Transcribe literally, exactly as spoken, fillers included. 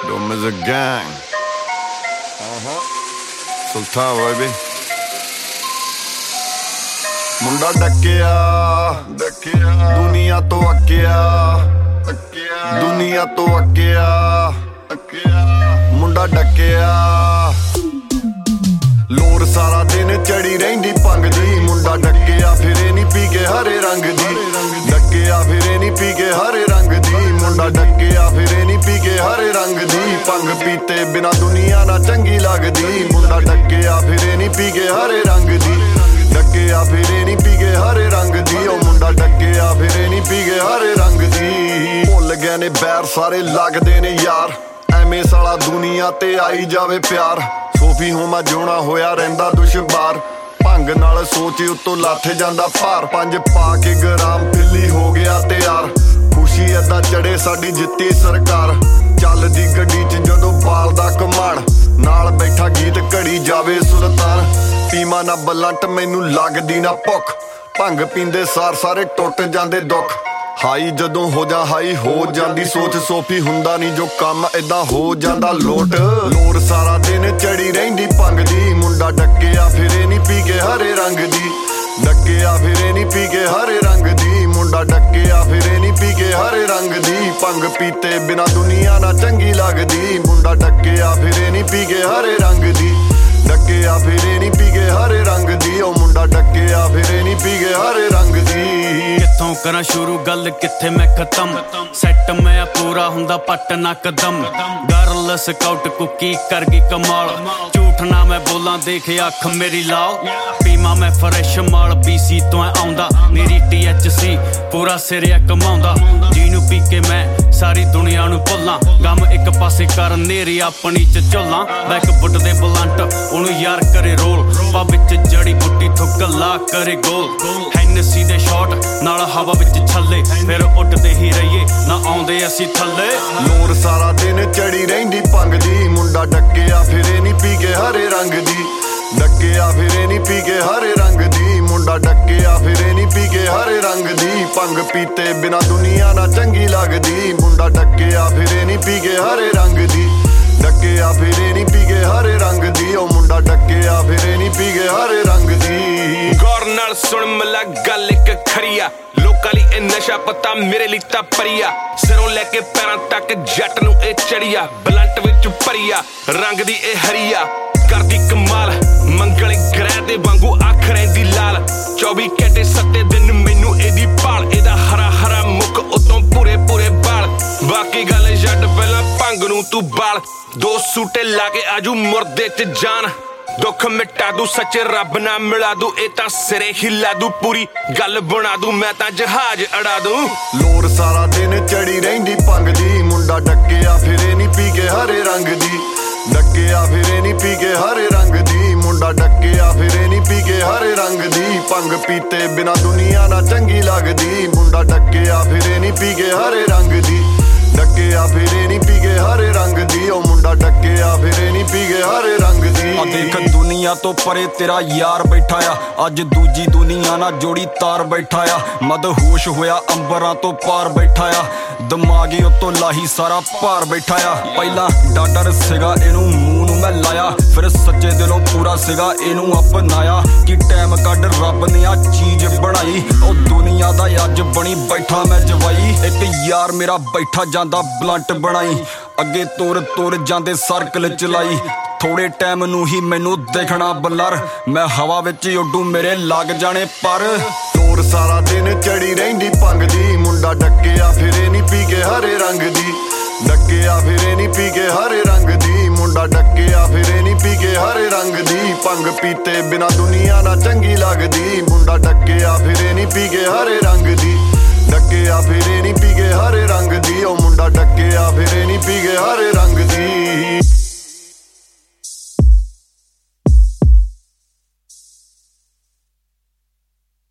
Dom is a gang. Uh-huh. Sultan baby. ਮੁੰਡਾ ਡੱਕਿਆ ਡੱਕਿਆ ਦੁਨੀਆ ਤੋਂ ਅੱਕਿਆ ਅੱਕਿਆ ਦੁਨੀਆ ਤੋਂ ਅੱਕਿਆ ਅੱਕਿਆ ਮੁੰਡਾ ਡੱਕਿਆ ਲੋਰ ਸਾਰਾ ਦਿਨ ਚੜੀ ਰਹਿੰਦੀ ਭੰਗ ਦੀ ਮੁੰਡਾ ਡੱਕਿਆ ਫਿਰੇ ਨਹੀਂ ਪੀ ਕੇ ਹਰੇ ਰੰਗ ਦੀ ਡੱਕਿਆ ਫਿਰੇ ਨਹੀਂ ਪੀ ਕੇ ਹਰੇ ਰੰਗ ਦੀ ਮੁੰਡਾ ਡੱਕਿਆ ਫਿਰੇ ਨਹੀਂ ਪੀ ਕੇ ਹਰੇ ਰੰਗ ਦੀ ਭੰਗ ਪੀਤੇ ਬਿਨਾ ਦੁਨੀਆ ਨਾ ਚੰਗੀ ਲੱਗਦੀ ਮੁੰਡਾ ਡੱਕਿਆ ਫਿਰੇ ਨਹੀਂ ਪੀ ਕੇ ਹਰੇ ਰੰਗ ਦੀ ਡੱਕਿਆ ਫਿਰੇ ਨਹੀਂ ਪੀ ਕੇ ਹਰੇ ਰੰਗ ਦੀ ਉਹ ਮੁੰਡਾ ਡੱਕਿਆ ਫਿਰੇ ਨਹੀਂ ਪੀ ਕੇ ਹਰੇ ਰੰਗ ਦੀ ਭੁੱਲ ਗਏ ਨੇ ਬੈਰ ਸਾਰੇ ਲੱਗਦੇ ਨੇ ਯਾਰ ਐਵੇਂ ਸਾਲਾ ਦੁਨੀਆ ਤੇ ਆਈ ਜਾਵੇ ਪਿਆਰ ਸੋਫੀ ਹੋਮਾ ਜਿਉਣਾ ਹੋਇਆ ਰਹਿੰਦਾ ਦੁਸ਼ਵਾਰ ਭੰਗ ਨਾਲ ਸੋਚ ਉੱਤੋਂ ਲੱਥ ਜਾਂਦਾ ਭਾਰ ਪੰਜ ਪਾ ਕੇ ਗ੍ਰਾਮ ਦਿੱਲੀ ਹੋ ਗਿਆ ਤਿਆਰ ਖੁਸ਼ੀ ਏਦਾਂ ਚੜੇ ਸਾਡੀ ਜਿੱਤੀ ਸਰਕਾਰ ਚੱਲਦੀ ਗੱਡੀ 'ਚ ਜਦੋਂ ਬਾਲ ਦਾ ਕਮਾਣ ਨਾਲ ਬੈਠਾ ਗੀਤ ਘੜੀ ਜਾਵੇ ਸੁਲਤਾਨ ਪੀਮਾ ਨਾ ਬਲੰਟ ਮੈਨੂੰ ਲੱਗਦੀ ਨਾ ਭੁੱਖ ਭੰਗ ਪੀਂਦੇ ਸਾਰ ਸਾਰੇ ਟੁੱਟ ਜਾਂਦੇ ਦੁੱਖ ਹਾਈ ਜਦੋਂ ਹੋ ਜਾ ਹਾਈ ਹੋ ਜਾਂਦੀ ਸੋਚ ਸੋਫੀ ਹੁੰਦਾ ਨਹੀਂ ਜੋ ਕੰਮ ਏਦਾਂ ਹੋ ਜਾਂਦਾ ਲੋਟ ਲੋਰ ਸਾਰਾ ਦਿਨ ਚੜੀ ਰਹਿੰਦੀ ਭੰਗ ਦੀ ਮੁੰਡਾ ਡੱਕਿਆ ਫਿਰੇ ਨਹੀਂ ਪੀ ਕੇ ਹਰੇ ਰੰਗ ਦੀ ਡੱਕਿਆ ਫਿਰੇ ਨਹੀਂ ਪੀ ਕੇ ਹਰੇ ਰੰਗ ਦੀ ਮੁੰਡਾ ਡੱਕਿਆ ਫਿਰੇ ਨਹੀਂ ਪੀ ਕੇ ਹਰੇ ਰੰਗ ਦੀ ਭੰਗ ਪੀਤੇ ਬਿਨਾ ਦੁਨੀਆ ਨਾ ਚੰਗੀ ਲੱਗਦੀ ਮੁੰਡਾ ਡੱਕਿਆ ਫਿਰੇ ਨਹੀਂ ਪੀ ਕੇ ਹਰੇ ਰੰਗ ਦੀ ਡੱਕਿਆ ਫਿਰੇ ਨਹੀਂ ਪੀ ਕੇ ਹਰੇ ਰੰਗ ਦੀ ਉਹ ਮੁੰਡਾ ਡੱਕਿਆ ਫਿਰੇ ਨਹੀਂ ਪੀ ਕੇ ਹਰੇ ਰੰਗ ਦੀ ਕਿੱਥੋਂ ਕਰਾਂ ਸ਼ੁਰੂ ਗੱਲ ਕਿੱਥੇ ਮੈਂ ਖਤਮ ਸੈੱਟ ਮੈਂ ਪੂਰਾ ਹੁੰਦਾ ਪੱਟ ਨਾ ਕਦਮ ਗਰਲ ਸਕਾਊਟ ਕੁੱਕੀ ਕਰ ਗਈ ਕਮਾਲ ਝੂਠ ਨਾ ਮੈਂ ਬੋਲਾਂ ਦੇਖ ਅੱਖ ਮੇਰੀ ਲਾਓ ਪੀਮਾ ਮੈਂ ਫਰੈਸ਼ ਮਾਲ ਬੀਸੀ ਤੋਂ ਆਉਂਦਾ ਮੇਰੀ ਟੀ ਐਚ ਸੀ ਪੂਰਾ ਸਿਰਿਆ ਕਮਾਉਂਦਾ ਜਿਹਨੂੰ ਪੀ ਕੇ ਮੈਂ ਸਾਰੀ ਦੁਨੀਆ ਨੂੰ ਭੁੱਲਾਂ ਗਮ ਇੱਕ ਪਾਸੇ ਕਰ ਨੇਰੀ ਆਪਣੀ ਚ ਝੋਲਾਂ ਬੈਕ ਬੁੱਟ ਦੇ ਬਲੰਟ ਉਹਨੂੰ ਯਾਰ ਕਰੇ ਰੋਲ ਪਾ ਵਿੱਚ ਜੜੀ ਬੁੱਟੀ ਥੁੱਕ ਲਾ ਕਰੇ ਗੋਲ ਹੈਨਸੀ ਦੇ ਸ਼ਾਟ ਨਾਲ ਹਵਾ ਵਿੱਚ ਛੱਲੇ ਫਿਰ ਉੱਡਦੇ ਹੀ ਰਹੀਏ ਨਾ ਆਉਂਦੇ ਅਸੀਂ ਥੱਲੇ ਲੋਰ ਸਾਰਾ ਦਿਨ ਚੜੀ ਰਹਿੰਦੀ ਭੰਗ ਦੀ ਮੁੰਡਾ ਡੱਕਿਆ ਫਿਰੇ ਨਹੀਂ ਪੀ ਕੇ ਹਰੇ ਰੰਗ ਦੀ ਡੱਕਿਆ ਫਿਰੇ ਨਹੀਂ ਪੀ ਕੇ ਹਰੇ ਰੰਗ ਦੀ ਮੁੰਡਾ ਡੱਕਿਆ ਫਿਰੇ ਨਹੀਂ ਪੀ ਕੇ ਹਰੇ ਰੰਗ ਦੀ ਭੰਗ ਪੀਤੇ ਬਿਨਾ ਦੁਨੀਆ ਨਾ ਚੰਗੀ ਲੱਗਦੀ ਮੁੰਡਾ ਡੱਕਿਆ ਫਿਰੇ ਨਹੀਂ ਪੀ ਕੇ ਹਰੇ ਰੰਗ ਦੀ ਡੱਕਿਆ ਫਿਰੇ ਨਹੀਂ ਪੀ ਕੇ ਹਰੇ ਰੰਗ ਦੀ ਉਹ ਮੁੰਡਾ ਡੱਕਿਆ ਫਿਰੇ ਨਹੀਂ ਪੀ ਕੇ ਹਰੇ ਰੰਗ ਦੀ ਗੌਰ ਨਾਲ ਸੁਣ ਮਲਾ ਗੱਲ ਇੱਕ ਖਰੀਆ ਲੋਕਾਂ ਲਈ ਇਹ ਨਸ਼ਾ ਪਤਾ ਮੇਰੇ ਲਈ ਤਾਂ ਪਰੀਆ ਸਿਰੋਂ ਲੈ ਕੇ ਪੈਰਾਂ ਤੱਕ ਜੱਟ ਨੂੰ ਇਹ ਚੜੀਆ ਬਲੰਟ ਵਿੱਚ ਭਰੀਆ ਰੰਗ ਦੀ ਇਹ ਹਰੀਆ ਕਰਦੀ ਕਮਾਲ ਮੰਗਲ ਗ੍ਰਹਿ ਦੇ ਵਾਂਗੂ ਅੱਖ ਰਹਿੰਦੀ ਲਾਲ ਚੌਵੀ ਘੰਟੇ ਸੱਤੇ ਦਿਨ ਮੈਨੂੰ ਇਹਦੀ ਭਾਲ ਇਹਦਾ ਹਰਾ ਹਰਾ ਮੁੱਖ ਉਤੋਂ ਪੂਰੇ ਪੂਰੇ ਬਾਲ ਬਾਕੀ ਗੱਲ ਛੱਡ ਪਹਿਲਾਂ ਭੰਗ ਨੂੰ ਤੂੰ ਬਾਲ ਦੋ ਸੂਟੇ ਲਾ ਕੇ ਆਜੂ ਮੁਰਦੇ ਚ ਜਾਨ ਦੁੱਖ ਮਿਟਾ ਦੂ ਸੱਚੇ ਰੱਬ ਨਾ ਮਿਲਾ ਦੂ ਇਹ ਤਾਂ ਸਿਰੇ ਹਿਲਾ ਦੂ ਪੂਰੀ ਗੱਲ ਬਣਾ ਦੂ ਮੈਂ ਤਾਂ ਜਹਾਜ਼ ਅੜਾ ਦੂ ਲੋਰ ਸਾਰਾ ਦਿਨ ਚੜੀ ਰਹਿੰਦੀ ਭੰਗ ਦੀ ਮੁੰਡਾ ਡੱਕਿਆ ਫਿਰੇ ਨਹੀਂ ਪੀ ਕੇ ਹਰੇ ਰੰਗ ਦੀ ਡੱਕਿਆ ਫਿਰੇ ਨਹੀਂ ਪੀ ਕੇ ਹਰੇ ਰੰਗ ਦੀ ਮੁੰਡਾ ਡੱਕਿਆ ਫਿਰੇ ਨਹੀਂ ਪੀ ਕੇ ਹਰੇ ਰੰਗ ਦੀ ਭੰਗ ਪੀਤੇ ਬਿਨਾ ਦੁਨੀਆ ਨਾ ਚੰਗੀ ਲੱਗਦੀ ਮੁੰਡਾ ਡੱਕਿਆ ਫਿਰੇ ਨਹੀਂ ਪੀ ਕੇ ਹਰੇ ਰੰਗ ਦੀ ਡੱਕਿਆ ਫਿਰੇ ਨਹੀਂ ਪੀ ਕੇ ਹਰੇ ਰੰਗ ਦੀ ਉਹ ਮੁੰਡਾ ਡੱਕਿਆ ਫਿਰੇ ਨਹੀਂ ਪੀ ਕੇ ਹਰੇ ਰੰਗ ਦੀ ਆ ਦੇਖ ਦੁਨੀਆ ਤੋਂ ਪਰੇ ਤੇਰਾ ਯਾਰ ਬੈਠਾ ਆ ਅੱਜ ਦੂਜੀ ਦੁਨੀਆ ਨਾਲ ਜੋੜੀ ਤਾਰ ਬੈਠਾ ਆ ਮਦਹੋਸ਼ ਹੋਇਆ ਅੰਬਰਾਂ ਤੋਂ ਪਾਰ ਬੈਠਾ ਆ ਦਿਮਾਗੀ ਉੱਤੋਂ ਲਾਹੀ ਸਾਰਾ ਭਾਰ ਬੈਠਾ ਆ ਪਹਿਲਾਂ ਡਾਡਰ ਸੀਗਾ ਇਹਨੂੰ ਮੂੰਹ ਨੂੰ ਮੈਂ ਲਾਇਆ ਫਿਰ ਸੱਚੇ ਦਿਲੋਂ ਪੂਰਾ ਸੀਗਾ ਇਹਨੂੰ ਅਪਣਾਇਆ ਕਿ ਟਾਈਮ ਕੱਢ ਰੱਬ ਨੇ ਆ ਚੀਜ਼ ਬਣਾਈ ਉਹ ਦੁਨੀਆ ਦਾ ਅੱਜ ਬਣੀ ਬੈਠਾ ਮੈਂ ਜਵਾਈ ਇੱਕ ਯਾਰ ਮੇਰਾ ਬੈਠਾ ਜਾਂਦਾ ਬਲੰਟ ਬਣਾਈ ਅੱਗੇ ਤੁਰ ਤੁਰ ਜਾਂਦੇ ਸਰਕਲ ਚਲਾਈ ਥੋੜੇ ਟਾਈਮ ਨੂੰ ਹੀ ਮੈਨੂੰ ਦੇਖਣਾ ਬਲਰ ਮੈਂ ਹਵਾ ਵਿੱਚ ਉੱਡੂ ਮੇਰੇ ਲੱਗ ਜਾਣੇ ਪਰ ਲੋਰ ਸਾਰਾ ਦਿਨ ਚੜੀ ਰਹਿੰਦੀ ਭੰਗ ਦੀ ਮੁੰਡਾ ਡੱਕਿਆ ਫਿਰੇ ਨਹੀਂ ਪੀ ਕੇ ਹਰੇ ਰੰਗ ਦੀ ਡੱਕਿਆ ਫਿਰੇ ਨਹੀਂ ਪੀ ਕੇ ਹਰੇ ਰੰਗ ਦੀ ਮੁੰਡਾ ਡੱਕਿਆ ਫਿਰੇ ਨਹੀਂ ਪੀ ਕੇ ਹਰੇ ਰੰਗ ਦੀ ਭੰਗ ਪੀਤੇ ਬਿਨਾ ਦੁਨੀਆ ਨਾ ਚੰਗੀ ਲੱਗਦੀ ਮੁੰਡਾ ਡੱਕਿਆ ਫਿਰੇ ਨਹੀਂ ਪੀ ਕੇ ਹਰੇ ਰੰਗ ਦੀ ਡੱਕਿਆ ਫਿਰੇ ਨਹੀਂ ਪੀ ਕੇ ਹਰੇ ਰੰਗ